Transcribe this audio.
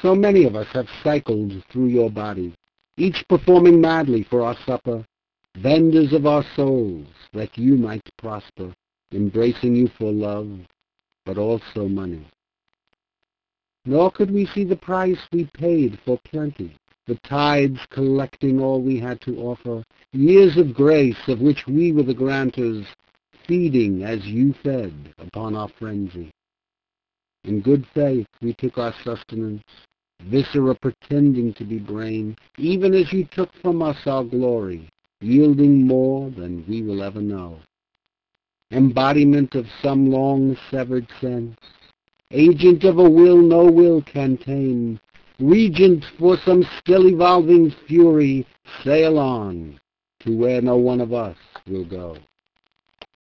So many of us have cycled through your body, each performing madly for our supper, vendors of our souls, that you might prosper, embracing you for love, but also money. Nor could we see the price we paid for plenty, the tides collecting all we had to offer, years of grace of which we were the grantors, feeding as you fed upon our frenzy. In good faith we took our sustenance, viscera pretending to be brain, even as you took from us our glory, yielding more than we will ever know. Embodiment of some long-severed sense, agent of a will no will can tame, regent for some still evolving fury, sail on to where no one of us will go.